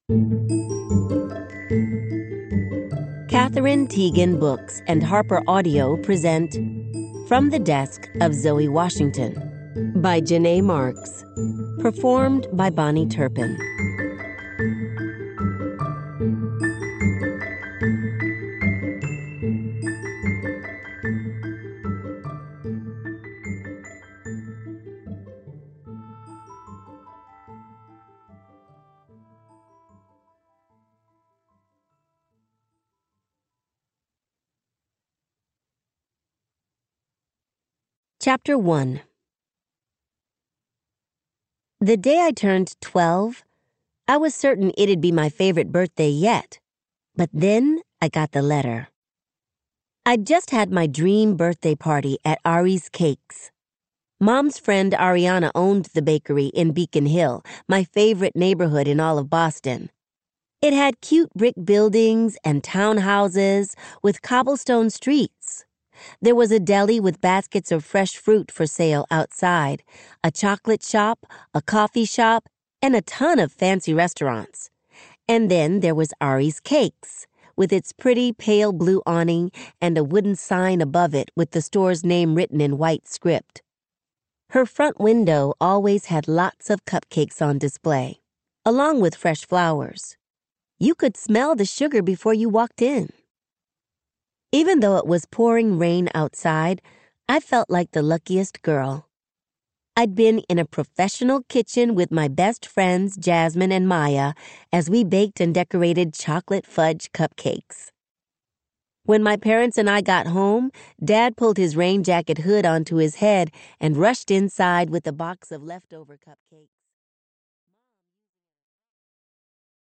Catherine Teagan Books and Harper Audio present From the Desk of Zoe Washington by Janae Marks, performed by Bonnie Turpin. Chapter 1. The day I turned 12, I was certain it'd be my favorite birthday yet. But then I got the letter. I'd just had my dream birthday party at Ari's Cakes. Mom's friend Ariana owned the bakery in Beacon Hill, my favorite neighborhood in all of Boston. It had cute brick buildings and townhouses with cobblestone streets. There was a deli with baskets of fresh fruit for sale outside, a chocolate shop, a coffee shop, and a ton of fancy restaurants. And then there was Ari's Cakes, with its pretty pale blue awning and a wooden sign above it with the store's name written in white script. Her front window always had lots of cupcakes on display, along with fresh flowers. You could smell the sugar before you walked in. Even though it was pouring rain outside, I felt like the luckiest girl. I'd been in a professional kitchen with my best friends, Jasmine and Maya, as we baked and decorated chocolate fudge cupcakes. When my parents and I got home, Dad pulled his rain jacket hood onto his head and rushed inside with a box of leftover cupcakes.